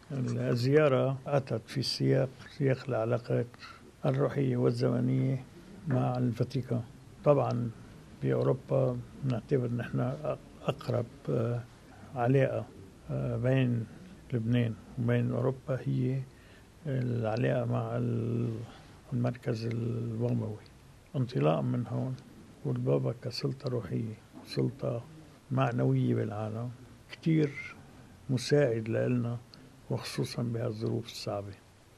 الزيارة أتت في سياق العلاقات الروحية والزمنية مع الفاتيكان. طبعا في أوروبا نعتبر نحن أقرب علاقة بين لبنان وبين أوروبا هي العلاقة مع المركز البابوي. انطلاقا من هون، والبابا كسلطة روحية سلطة معنوية بالعالم كتير مساعد لنا، وخصوصا بهالظروف الصعبة.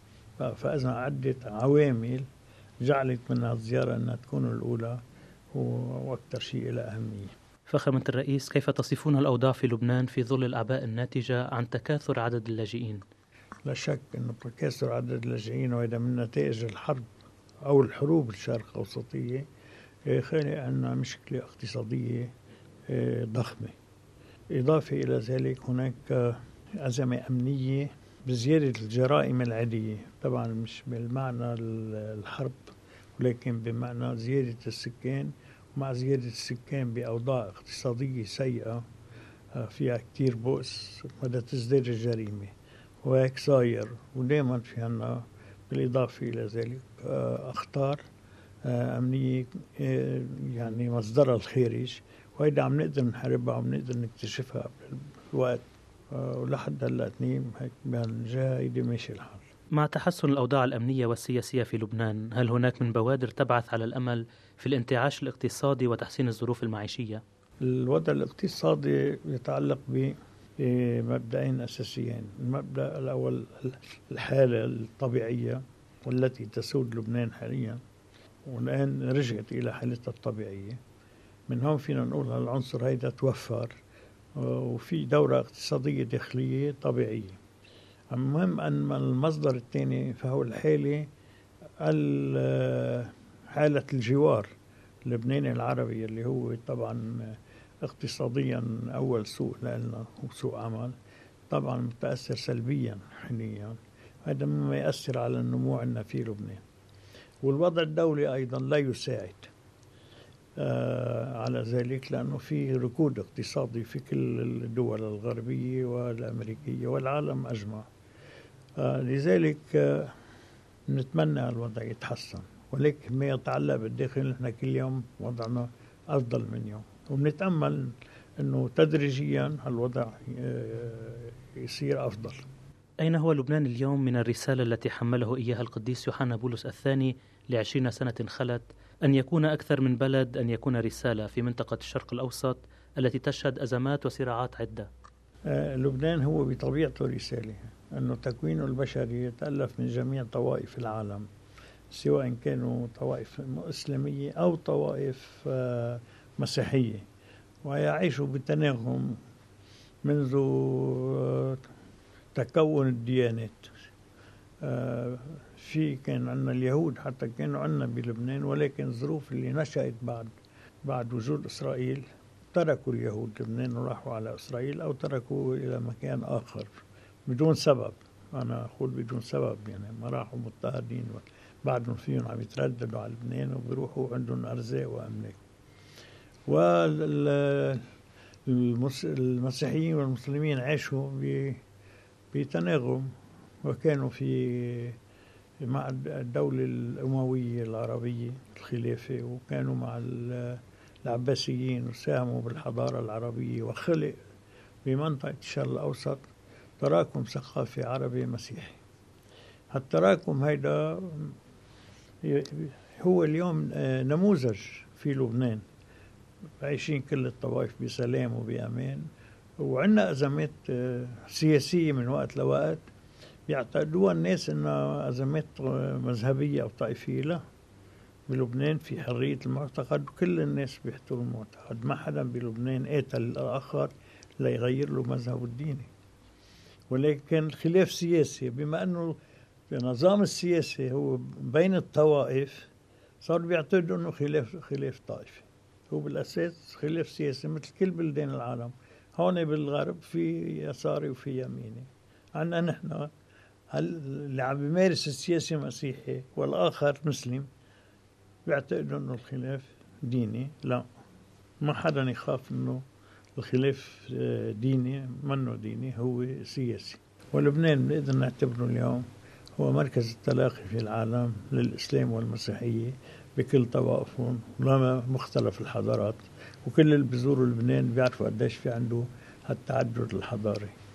فإذا عدة عوامل جعلت من الزيارة أنها تكون الأولى وأكثر شيء لها أهمية. فخامة الرئيس، كيف تصفون الأوضاع في لبنان في ظل الأعباء الناتجة عن تكاثر عدد اللاجئين؟ لا شك أن تكاثر عدد اللاجئين وهذا من نتائج الحرب أو الحروب الشرق الأوسطية خلق عنا مشكلة اقتصادية ضخمة. إضافة إلى ذلك هناك أزمة أمنية بزيادة الجرائم العادية، طبعا مش بالمعنى الحرب ولكن بمعنى زيادة السكان، ومع زيادة السكان بأوضاع اقتصادية سيئة فيها كتير بؤس بدها تزداد الجريمة، وهيك صاير. ودائما في عنا بالإضافة إلى ذلك أخطار أمنية يعني مصدرها الخارج، وهيدا عم نقدر نحاربها وعم نقدر نكتشفها بالوقت، ولحد هلا هيك بهالجهة هيدي ماشي الحال. مع تحسن الأوضاع الأمنية والسياسية في لبنان، هل هناك من بوادر تبعث على الأمل في الانتعاش الاقتصادي وتحسين الظروف المعيشية؟ الوضع الاقتصادي يتعلق بمبدأين أساسيين. المبدأ الأول الحالة الطبيعية والتي تسود لبنان حاليا، والآن رجعت إلى حالتها الطبيعية. من هون فينا نقول هالعنصر هيدا توفر وفي دورة اقتصادية داخلية طبيعية. المهم أن المصدر الثاني فهو حالة الجوار اللبناني العربي، اللي هو طبعا اقتصاديا أول سوق لنا وسوق عمل، طبعا متأثر سلبيا حاليا. هذا مما يأثر على النمو عندنا في لبنان. والوضع الدولي أيضا لا يساعد على ذلك، لأنه في ركود اقتصادي في كل الدول الغربية والأمريكية والعالم أجمع. لذلك نتمنى الوضع يتحسن، ولكن ما يتعلق بالداخل نحن كل يوم وضعنا أفضل من يوم، ونتأمل أنه تدريجيا الوضع يصير أفضل. أين هو لبنان اليوم من الرسالة التي حمله إياها القديس يوحنا بولس الثاني ل20 سنة خلت، أن يكون أكثر من بلد، أن يكون رسالة في منطقة الشرق الأوسط التي تشهد أزمات وصراعات عدة؟ لبنان هو بطبيعته رسالة، أنه تكوينه البشري يتألف من جميع طوائف العالم، سواء كانوا طوائف إسلامية أو طوائف مسيحية، ويعيشوا بتناغم منذ تكون الديانات. في كان عندنا اليهود حتى كانوا عندنا بلبنان، ولكن الظروف اللي نشأت بعد وجود إسرائيل تركوا اليهود لبنان وراحوا على إسرائيل، أو تركوا إلى مكان آخر بدون سبب. أنا أقول بدون سبب، يعني ما راحوا مضطهدين، بعدهم فيهم عم يترددوا على لبنان وبيروحوا عندهم أرزاق وأملاك. والمسيحيين والمسلمين عاشوا بتناغم، وكانوا مع الدولة الأموية العربية الخلافة، وكانوا مع العباسيين وساهموا بالحضارة العربية، وخلق بمنطقة الشرق الأوسط تراكم ثقافي عربي مسيحي. هالتراكم هيدا هو اليوم نموذج في لبنان، عايشين كل الطوائف بسلام وبأمان، وعندنا أزمات سياسية من وقت لوقت بيعتقدوها الناس إنها أزمات مذهبية أو طائفية. لا، بلبنان في حرية المعتقد وكل الناس بيحترموا المعتقد، ما حدا بلبنان قاتل الآخر ليغير له مذهبه الديني. ولكن الخلاف سياسي، بما أنه النظام السياسي هو بين الطوائف، صار بيعتقدوا أنه خلاف طائفي. هو بالأساس خلاف سياسي مثل كل بلدان العالم. هون بالغرب في يساري وفي يميني، عندنا نحن اللي عم بيمارس السياسي مسيحي والآخر مسلم بيعتقدوا أنه الخلاف ديني. لا، ما حدا يخاف أنه الخلاف ديني، منه ديني، هو سياسي. ولبنان بنقدر نعتبره اليوم هو مركز التلاقي في العالم للإسلام والمسيحية بكل طوائفهم ومختلف الحضارات، وكل اللي بيزوروا لبنان بيعرفوا قديش في عنده هالتعدد الحضاري.